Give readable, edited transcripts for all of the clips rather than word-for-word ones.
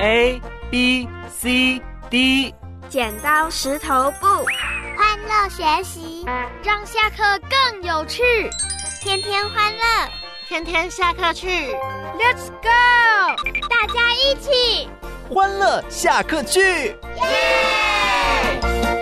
A B C D。 剪刀石头布， 欢乐学习， 让下课更有趣。 天天欢乐， 天天下课去。 Let's go！ 大家一起欢乐下课去，耶！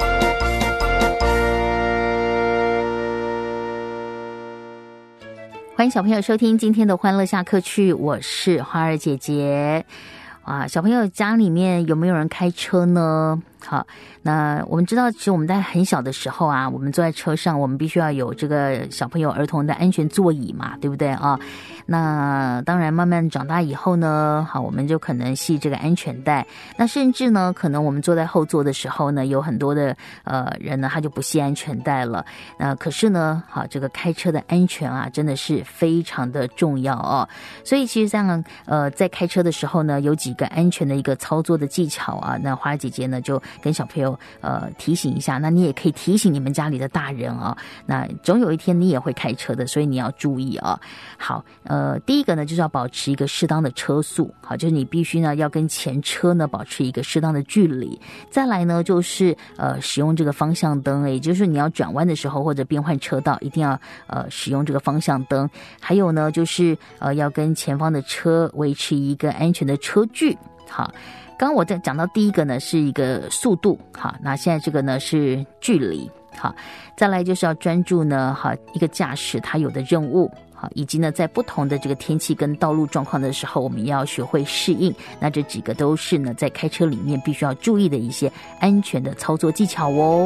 欢迎小朋友收听今天的欢乐下课去，我是花儿姐姐。小朋友家里面有没有人开车呢？好，那我们知道，其实我们在很小的时候啊，我们坐在车上，我们必须要有这个小朋友儿童的安全座椅嘛，对不对啊？那当然，慢慢长大以后呢，好，我们就可能系这个安全带。那甚至呢，可能我们坐在后座的时候呢，有很多的人呢，他就不系安全带了。可是呢，好，这个开车的安全啊，真的是非常的重要哦。所以其实这样在开车的时候呢，有几个安全的一个操作的技巧啊，那花姐姐呢就跟小朋友提醒一下，那你也可以提醒你们家里的大人啊，那总有一天你也会开车的，所以你要注意啊。好，第一个呢就是要保持一个适当的车速，好，就是你必须呢要跟前车呢保持一个适当的距离。再来呢就是使用这个方向灯，也就是你要转弯的时候或者变换车道，一定要使用这个方向灯。还有呢就是要跟前方的车维持一个安全的车距。好，刚刚我在讲到第一个呢是一个速度，好，那现在这个呢是距离，好，再来就是要专注呢，好，一个驾驶他有的任务，好，以及呢在不同的这个天气跟道路状况的时候，我们也要学会适应。那这几个都是呢在开车里面必须要注意的一些安全的操作技巧哦。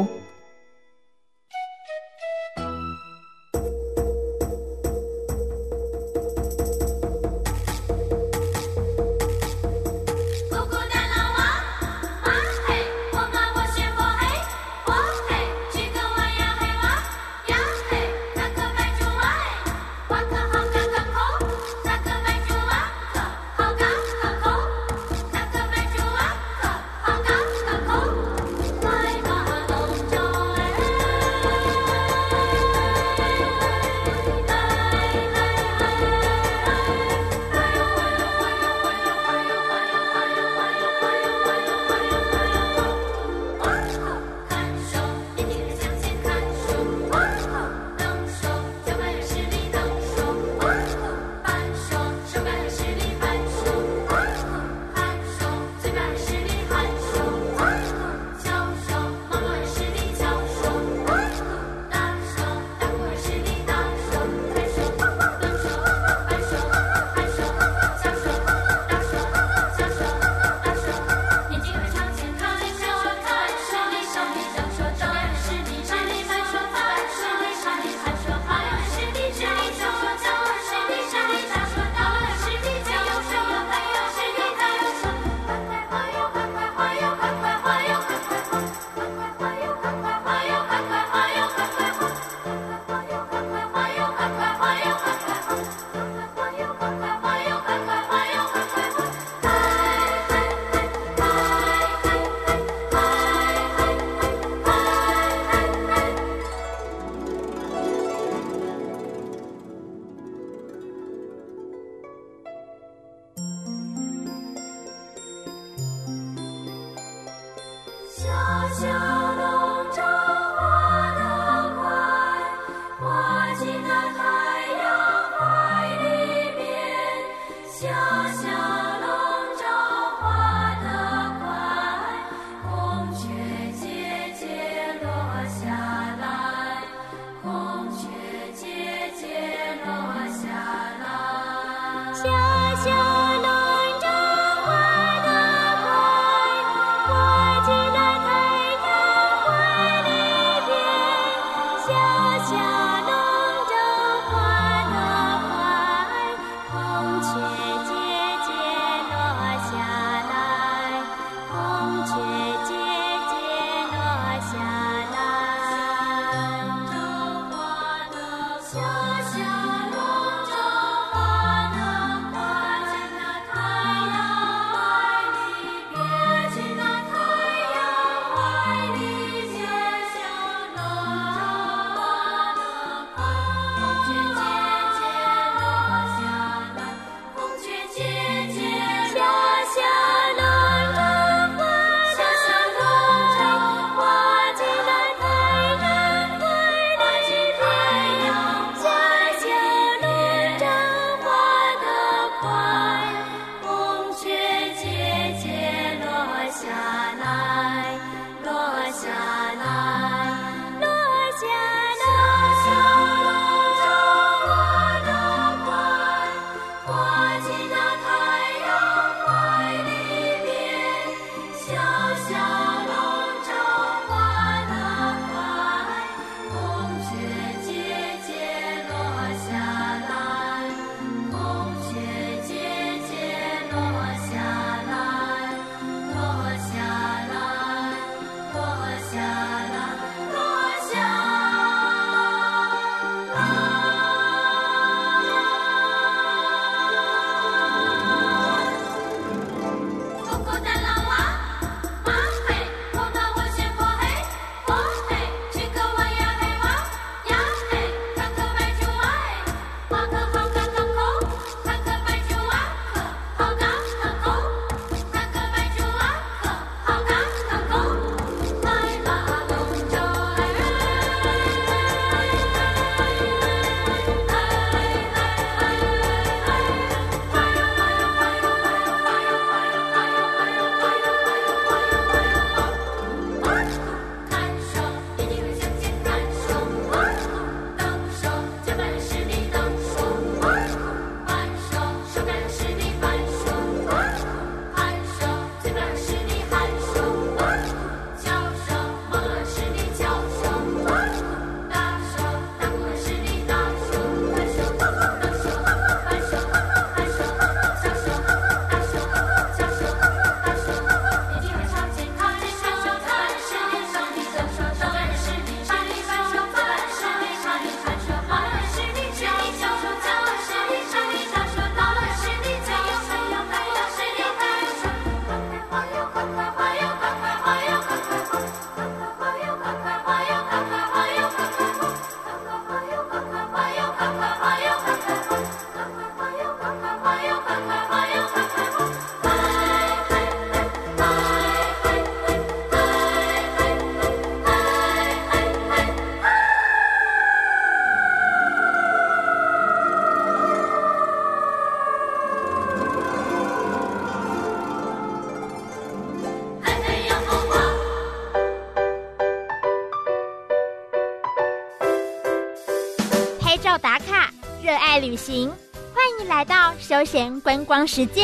小小笼着花的花，我记得太阳爱旅行，欢迎来到休闲观光时间。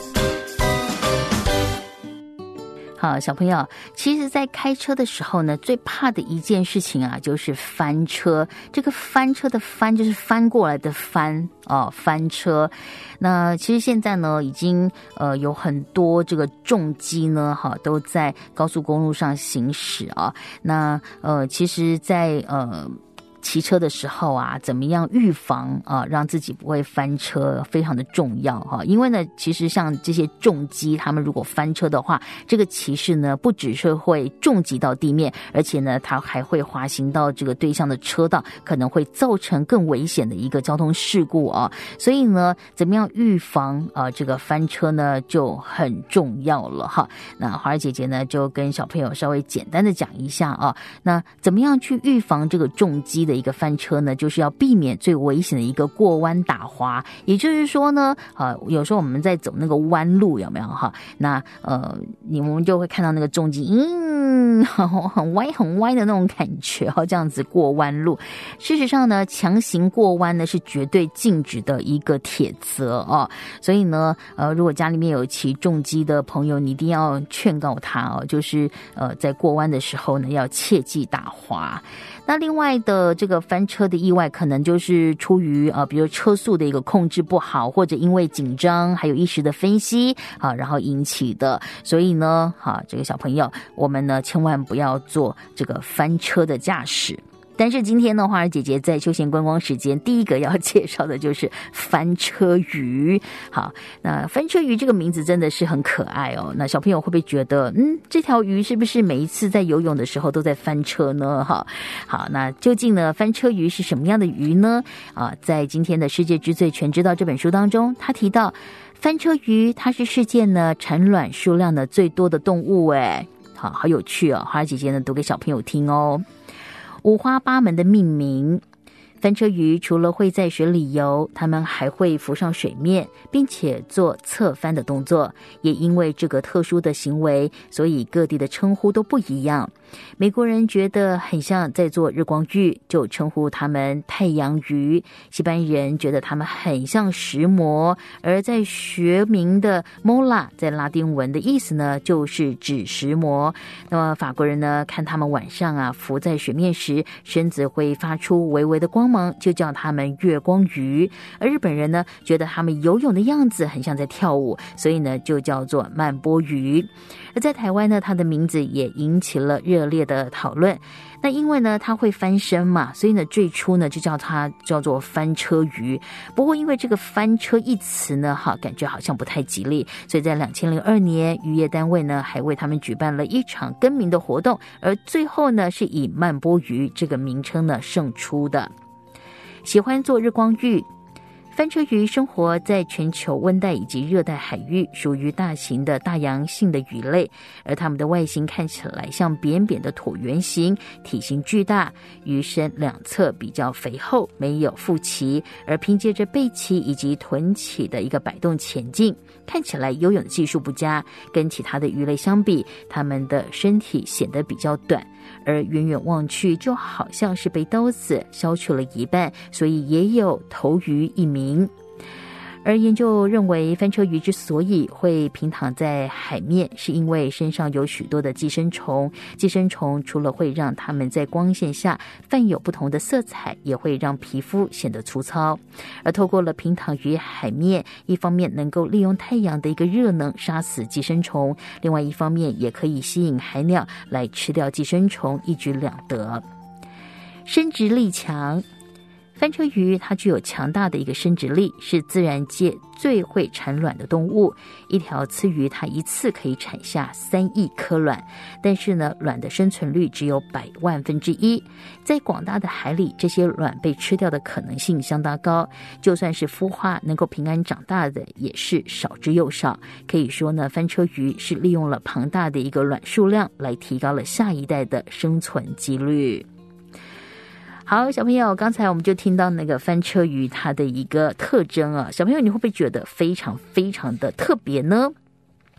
好，小朋友，其实在开车的时候呢，最怕的一件事情啊，就是翻车。这个翻车的翻就是翻过来的翻哦，翻车。那其实现在呢，已经有很多这个重机呢，都在高速公路上行驶啊。那其实在骑车的时候啊，怎么样预防啊，让自己不会翻车，非常的重要哈。因为呢，其实像这些重机，他们如果翻车的话，这个骑士呢，不只是会重击到地面，而且呢，他还会滑行到这个对向的车道，可能会造成更危险的一个交通事故啊。所以呢，怎么样预防这个翻车呢，就很重要了哈。那华儿姐姐呢，就跟小朋友稍微简单的讲一下啊，那怎么样去预防这个重机的一个翻车呢？就是要避免最危险的一个过弯打滑。也就是说呢，有时候我们在走那个弯路，有没有哈？那我们就会看到那个重机，很歪很歪的那种感觉，这样子过弯路。事实上呢，强行过弯呢是绝对禁止的一个铁则哦。所以呢，如果家里面有骑重机的朋友，你一定要劝告他哦，就是在过弯的时候呢，要切忌打滑。那另外的这个翻车的意外，可能就是出于比如车速的一个控制不好，或者因为紧张还有一时的分析然后引起的。所以呢，这个小朋友，我们呢千万不要做这个翻车的驾驶。但是今天呢，花儿姐姐在休闲观光时间第一个要介绍的就是翻车鱼。好，那翻车鱼这个名字真的是很可爱哦。那小朋友会不会觉得，这条鱼是不是每一次在游泳的时候都在翻车呢？好，那究竟呢，翻车鱼是什么样的鱼呢？在今天的世界之最全知道这本书当中，他提到翻车鱼它是世界呢产卵数量呢最多的动物。好有趣哦，花儿姐姐呢读给小朋友听哦。五花八门的命名，翻车鱼除了会在水里游，它们还会浮上水面，并且做侧翻的动作。也因为这个特殊的行为，所以各地的称呼都不一样。美国人觉得很像在做日光浴，就称呼它们太阳鱼。西班牙人觉得它们很像石魔，而在学名的 mola 在拉丁文的意思呢，就是指石魔。那么法国人呢，看它们晚上浮在水面时，身子会发出微微的光芒，就叫它们月光鱼。而日本人呢，觉得它们游泳的样子很像在跳舞，所以呢，就叫做慢波鱼。而在台湾呢，它的名字也引起了热烈的讨论。那因为呢它会翻身嘛，所以呢最初呢就叫它叫做翻车鱼。不过因为这个翻车一词呢感觉好像不太吉利，所以在2002年渔业单位呢还为他们举办了一场更名的活动，而最后呢是以慢波鱼这个名称呢胜出的。喜欢做日光浴，翻车鱼生活在全球温带以及热带海域，属于大型的大洋性的鱼类，而它们的外形看起来像扁扁的椭圆形，体型巨大，鱼身两侧比较肥厚，没有腹鳍，而凭借着背鳍以及臀鳍的一个摆动前进，看起来游泳的技术不佳，跟其他的鱼类相比，它们的身体显得比较短，而远远望去就好像是被刀子削去了一半，所以也有头鱼一名。而研究认为，翻车鱼之所以会平躺在海面，是因为身上有许多的寄生虫。寄生虫除了会让它们在光线下泛有不同的色彩，也会让皮肤显得粗糙。而透过了平躺于海面，一方面能够利用太阳的一个热能杀死寄生虫，另外一方面也可以吸引海鸟来吃掉寄生虫，一举两得。生殖力强，翻车鱼它具有强大的一个生殖力，是自然界最会产卵的动物。一条雌鱼它一次可以产下3亿颗卵，但是呢，卵的生存率只有100万分之一。在广大的海里，这些卵被吃掉的可能性相当高。就算是孵化能够平安长大的，也是少之又少。可以说呢，翻车鱼是利用了庞大的一个卵数量，来提高了下一代的生存几率。好，小朋友，刚才我们就听到那个翻车鱼它的一个特征啊，小朋友你会不会觉得非常非常的特别呢？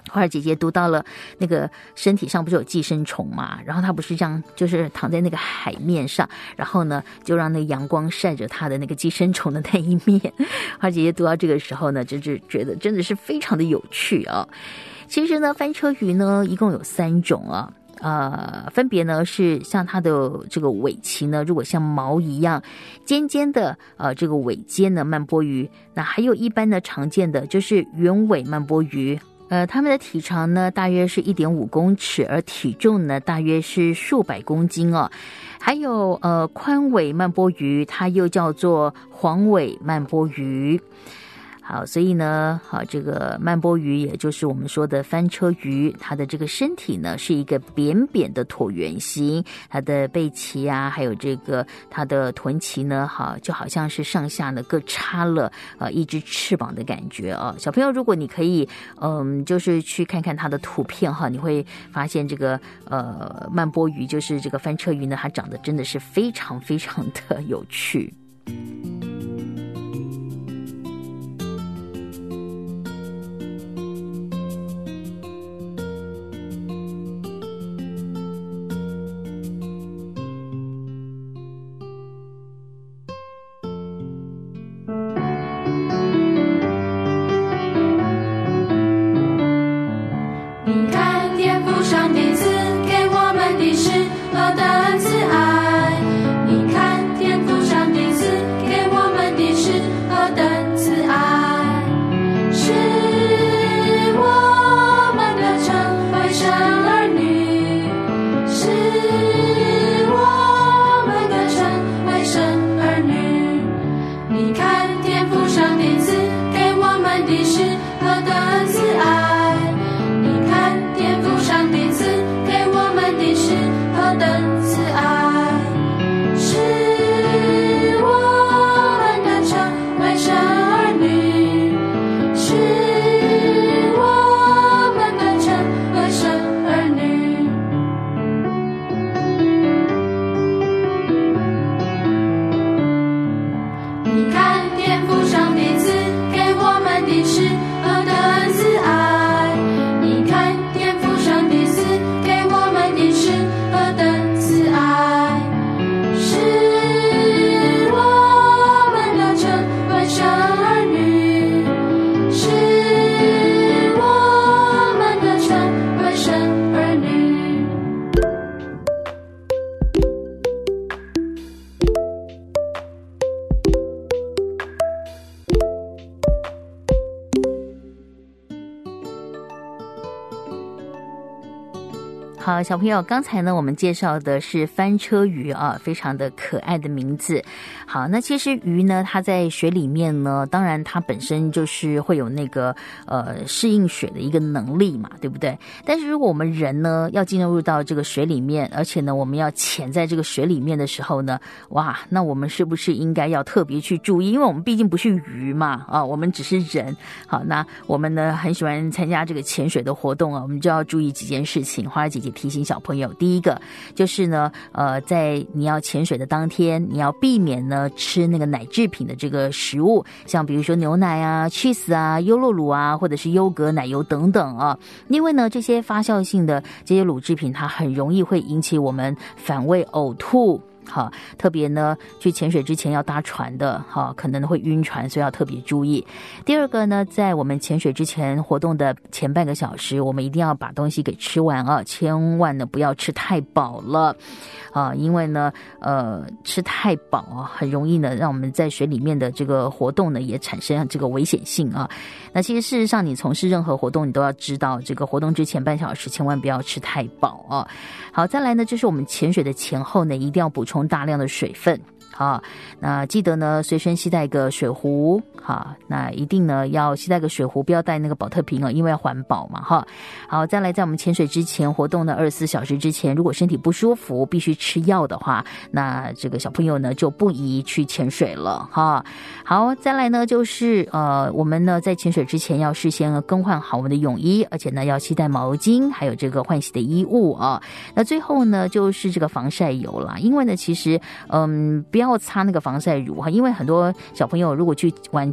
花儿姐姐读到了那个身体上不是有寄生虫嘛，然后她不是这样就是躺在那个海面上，然后呢就让那个阳光晒着她的那个寄生虫的那一面。花儿姐姐读到这个时候呢，就是觉得真的是非常的有趣啊。其实呢翻车鱼呢一共有3种啊，分别呢是像它的这个尾鳍呢，如果像毛一样尖尖的这个尾尖的慢波鱼，那还有一般的常见的就是圆尾慢波鱼。它们的体长呢大约是 1.5 公尺，而体重呢大约是数百公斤哦。还有宽尾慢波鱼，它又叫做黄尾慢波鱼。好，所以呢，这个慢波鱼也就是我们说的翻车鱼，它的这个身体呢是一个扁扁的椭圆形，它的背鳍啊，还有这个它的臀鳍呢，就好像是上下呢各插了一只翅膀的感觉啊。小朋友，如果你可以就是去看看它的图片哈，你会发现这个慢波鱼就是这个翻车鱼呢，它长得真的是非常非常的有趣。好，小朋友，刚才呢我们介绍的是翻车鱼啊，非常的可爱的名字。好，那其实鱼呢它在水里面呢，当然它本身就是会有那个适应水的一个能力嘛，对不对？但是如果我们人呢要进入到这个水里面，而且呢我们要潜在这个水里面的时候呢，哇，那我们是不是应该要特别去注意？因为我们毕竟不是鱼嘛，我们只是人。好，那我们呢很喜欢参加这个潜水的活动啊，我们就要注意几件事情。花儿姐姐提醒小朋友，第一个就是呢在你要潜水的当天，你要避免呢吃那个奶制品的这个食物，像比如说牛奶啊、cheese 啊、优酪乳啊，或者是优格、奶油等等啊。因为呢这些发酵性的这些乳制品，它很容易会引起我们反胃、呕吐。好，特别呢去潜水之前要搭船的，好，可能会晕船，所以要特别注意。第二个呢，在我们潜水之前活动的前半个小时，我们一定要把东西给吃完啊，千万呢不要吃太饱了啊，因为呢吃太饱啊，很容易呢让我们在水里面的这个活动呢也产生这个危险性啊。那其实事实上你从事任何活动，你都要知道这个活动之前半小时千万不要吃太饱啊。好，再来呢就是我们潜水的前后呢一定要补充大量的水分。好，那记得呢随身携带一个水壶，好，那一定呢要携带个水壶，不要带那个保特瓶哦，因为要环保嘛哈。好，再来在我们潜水之前活动的24小时之前，如果身体不舒服必须吃药的话，那这个小朋友呢就不宜去潜水了哈。好，再来呢就是我们呢在潜水之前要事先更换好我们的泳衣，而且呢要携带毛巾，还有这个换洗的衣物啊。那最后呢就是这个防晒油啦，因为呢其实不要擦那个防晒乳哈，因为很多小朋友如果去玩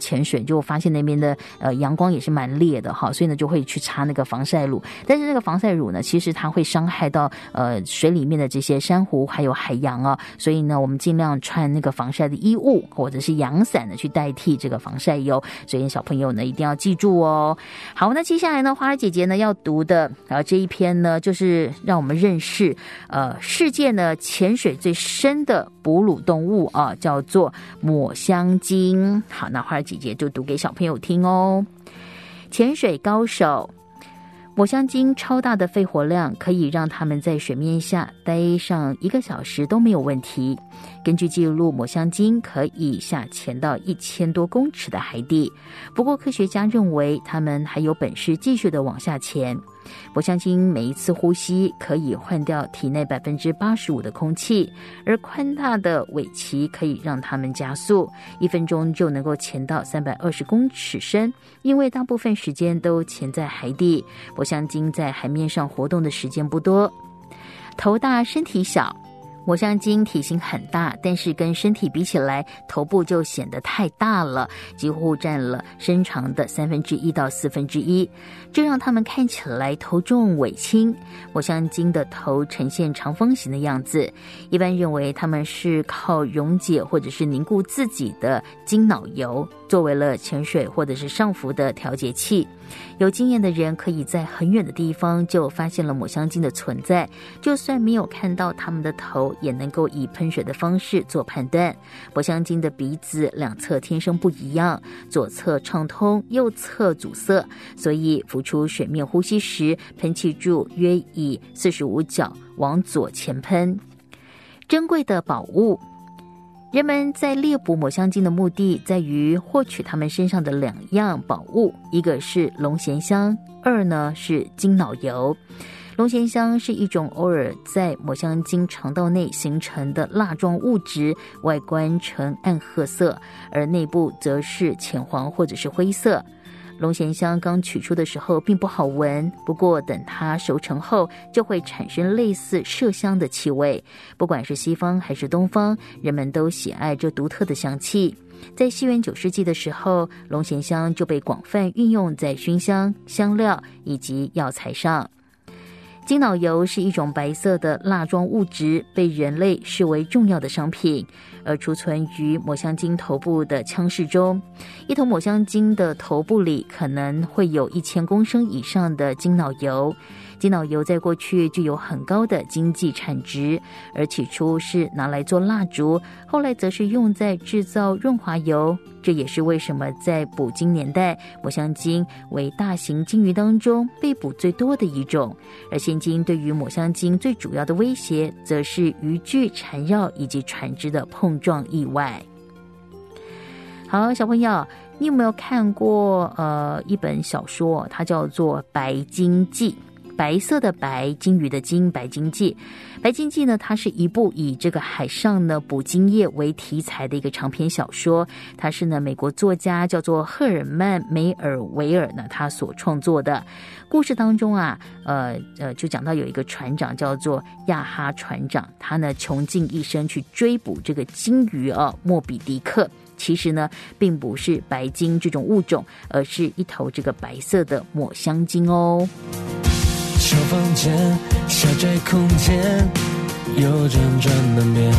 潜水，就发现那边的阳光也是蛮烈的哈，所以呢就会去擦那个防晒乳。但是那个防晒乳呢，其实它会伤害到水里面的这些珊瑚还有海洋啊，所以呢我们尽量穿那个防晒的衣物或者是阳伞呢去代替这个防晒油。所以小朋友呢一定要记住哦。好，那接下来呢花儿姐姐呢要读的这一篇呢，就是让我们认识世界呢潜水最深的哺乳动物啊，叫做抹香鲸。好，那花儿姐姐就读给小朋友听哦。潜水高手，抹香鲸超大的肺活量可以让它们在水面下待上1个小时都没有问题。根据记录，抹香鲸可以下潜到1000多公尺的海底，不过科学家认为它们还有本事继续的往下潜。抹香鲸每一次呼吸可以换掉体内85%的空气，而宽大的尾鳍可以让它们加速，1分钟就能够潜到320公尺深。因为大部分时间都潜在海底，抹香鲸在海面上活动的时间不多。头大身体小，抹香鲸体型很大，但是跟身体比起来，头部就显得太大了，几乎占了身长的1/3到1/4，这让它们看起来头重尾轻。抹香鲸的头呈现长方形的样子，一般认为它们是靠溶解或者是凝固自己的鲸脑油，作为了潜水或者是上浮的调节器。有经验的人可以在很远的地方就发现了抹香鲸的存在，就算没有看到它们的头，也能够以喷水的方式做判断。抹香鲸的鼻子两侧天生不一样，左侧畅通，右侧阻塞，所以浮出水面呼吸时，喷气柱约以45角往左前喷。珍贵的宝物，人们在猎捕抹香鲸的目的在于获取它们身上的2样宝物，一个是龙涎香，2呢是鲸脑油。龙涎香是一种偶尔在抹香鲸肠道内形成的蜡状物质，外观呈暗褐色，而内部则是浅黄或者是灰色。龙涎香刚取出的时候并不好闻，不过等它熟成后就会产生类似麝香的气味。不管是西方还是东方，人们都喜爱这独特的香气。在西元9世纪的时候，龙涎香就被广泛运用在熏香、香料以及药材上。鲸脑油是一种白色的蜡状物质，被人类视为重要的商品，而储存于抹香鲸头部的腔室中。一头抹香鲸的头部里可能会有1000公升以上的鲸脑油。鲸脑油在过去具有很高的经济产值，而起初是拿来做蜡烛，后来则是用在制造润滑油。这也是为什么在捕鲸年代，抹香鲸为大型鲸鱼当中被捕最多的一种。而现今对于抹香鲸最主要的威胁，则是渔具缠绕以及船只的碰撞意外。好，小朋友，你有没有看过一本小说，它叫做《白鲸记》？白色的白，鲸鱼的鲸，白鲸记。白鲸记呢，它是一部以这个海上呢捕鲸业为题材的一个长篇小说，它是呢美国作家叫做赫尔曼·梅尔维尔呢他所创作的。故事当中啊，就讲到有一个船长叫做亚哈船长，他呢穷尽一生去追捕这个鲸鱼莫比迪克。其实呢，并不是白鲸这种物种，而是一头这个白色的抹香鲸哦。 小房间，小窄空间，有辗转难眠。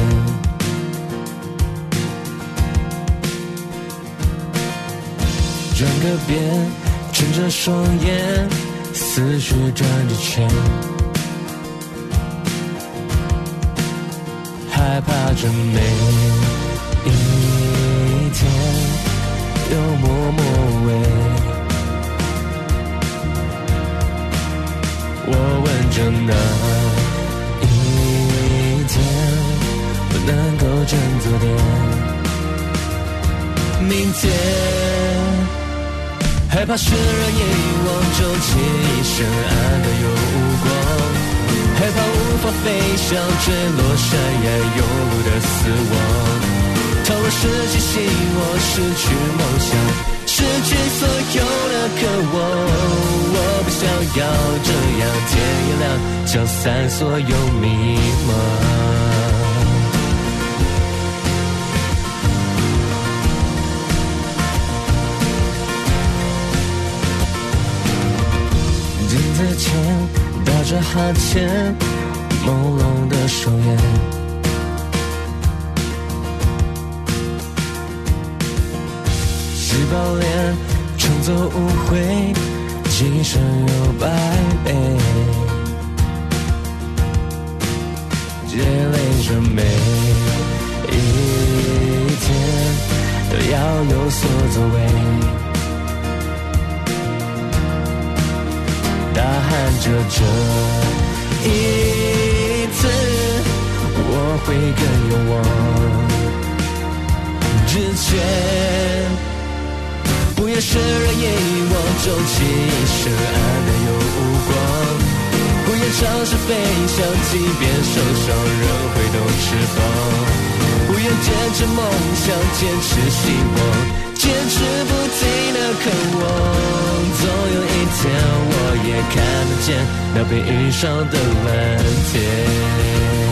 转个遍，睁着双眼，思绪转着圈，害怕着每一天，又默默为。我问着那一天不能够振作点，明天害怕释然也遗忘，终其一生暗淡又无光，害怕无法飞翔，坠落山崖有路的死亡。倘若失去希望，失去梦想，失去所有的渴望，我不想要这样，天一亮消散所有迷茫。 镜子前打着哈欠，朦胧的双眼，洗把脸冲走误会，今生有百倍，积累着每一天都要有所作为，大喊着这一次我会更勇往直前，不愿释然也一往终其一生暗淡又无光，不愿尝试飞翔，即便受伤仍挥动翅膀，不愿坚持梦想，坚持希望，坚持不停的渴望，总有一天我也看得见那被遇上的蓝天。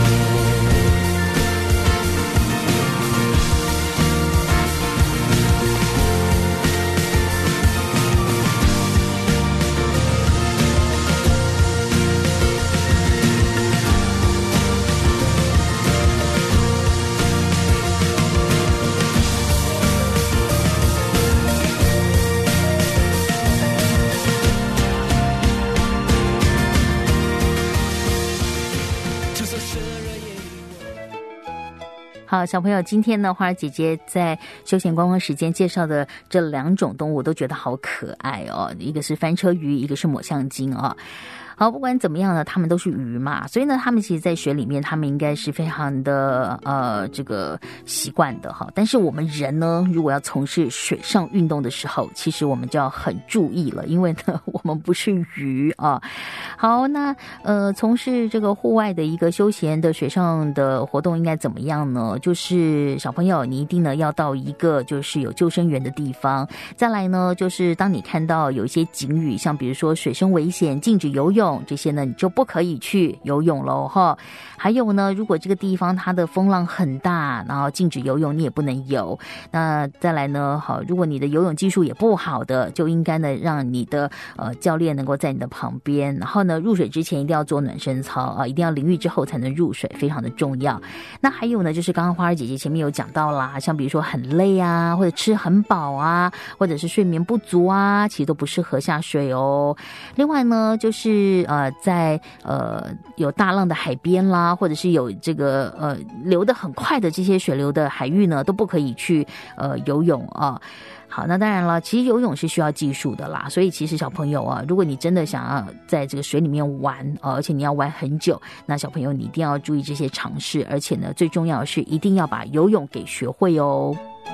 好，小朋友，今天呢，花儿姐姐在休闲观光时间介绍的这两种动物，我都觉得好可爱哦。一个是翻车鱼，一个是抹香鲸哦。好，不管怎么样呢，他们都是鱼嘛，所以呢，他们其实在水里面，他们应该是非常的这个习惯的哈。但是我们人呢，如果要从事水上运动的时候，其实我们就要很注意了，因为呢，我们不是鱼啊。好，那从事这个户外的一个休闲的水上的活动应该怎么样呢？就是小朋友，你一定呢要到一个就是有救生员的地方。再来呢，就是当你看到有一些警语，像比如说水深危险、禁止游泳。这些呢你就不可以去游泳咯哈。还有呢，如果这个地方它的风浪很大，然后禁止游泳，你也不能游。那再来呢，好，如果你的游泳技术也不好的，就应该呢让你的教练能够在你的旁边。然后呢，入水之前一定要做暖身操啊，一定要淋浴之后才能入水，非常的重要。那还有呢，就是刚刚花儿姐姐前面有讲到啦，像比如说很累啊，或者吃很饱啊，或者是睡眠不足啊，其实都不适合下水哦。另外呢，就是在有大浪的海边啦，或者是有这个流得很快的这些水流的海域呢，都不可以去游泳啊。好，那当然了，其实游泳是需要技术的啦，所以其实小朋友啊，如果你真的想要在这个水里面玩而且你要玩很久，那小朋友你一定要注意这些常识，而且呢，最重要的是一定要把游泳给学会哦。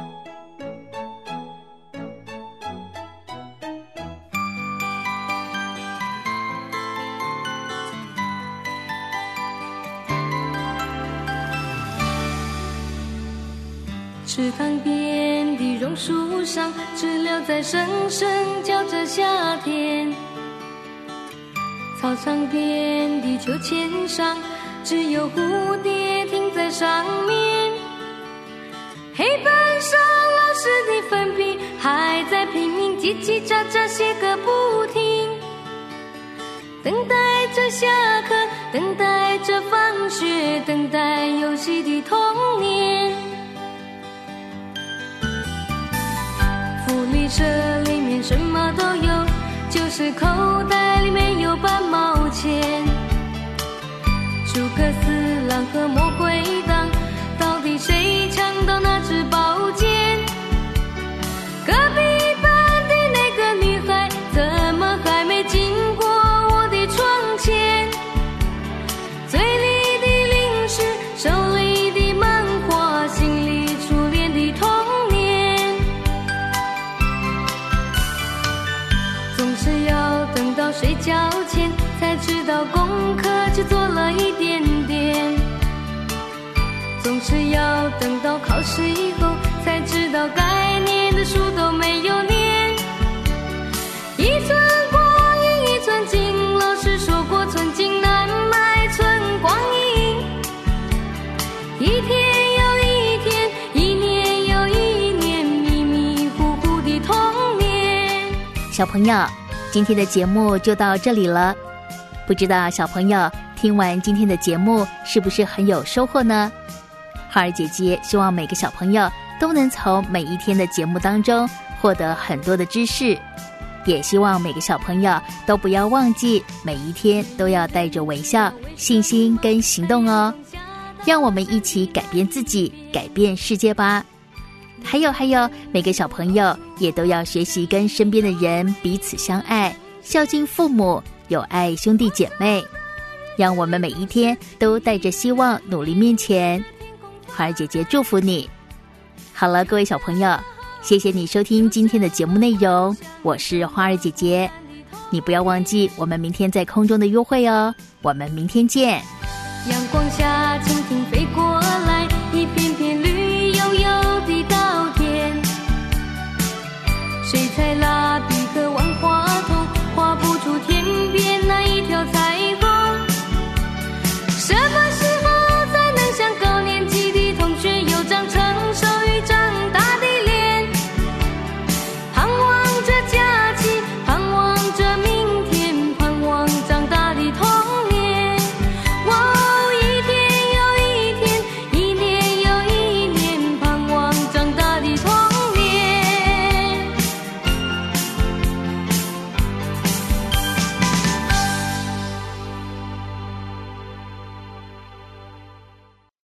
池塘边的榕树上，知了在声声叫着夏天。草场边的秋千上，只有蝴蝶停在上面。黑板上老师的粉笔还在拼命叽叽喳喳写个不停，等待着下课，等待着放学，等待游戏的童年。福利社里面什么都有，就是口袋里面有半毛钱。诸葛四郎和魔鬼党，到底谁抢到那支宝剑？隔壁班的那个女孩，怎么还没经过我的窗前？嘴里的零食，手里的漫画，心里初恋的童年。总是要等到睡觉前才知道功课只做了一点点，总是要等到考试以后才知道该念的书都没有念。一寸光阴一寸金，老师说过寸金难买寸光阴。一天又一天，一年又一年，迷迷糊糊的童年。 小朋友， 今天的节目就到这里了。不知道小朋友听完今天的节目是不是很有收获呢？花儿姐姐希望每个小朋友都能从每一天的节目当中获得很多的知识，也希望每个小朋友都不要忘记每一天都要带着微笑、信心跟行动哦。让我们一起改变自己，改变世界吧。还有，每个小朋友也都要学习跟身边的人彼此相爱，孝敬父母，有爱兄弟姐妹。让我们每一天都带着希望努力面前。花儿姐姐祝福你。好了，各位小朋友，谢谢你收听今天的节目内容，我是花儿姐姐。你不要忘记我们明天在空中的约会哦，我们明天见。 阳光下蜻蜓飞过来，一片片绿油油的稻田，水彩蜡笔和万花筒画不出天边那一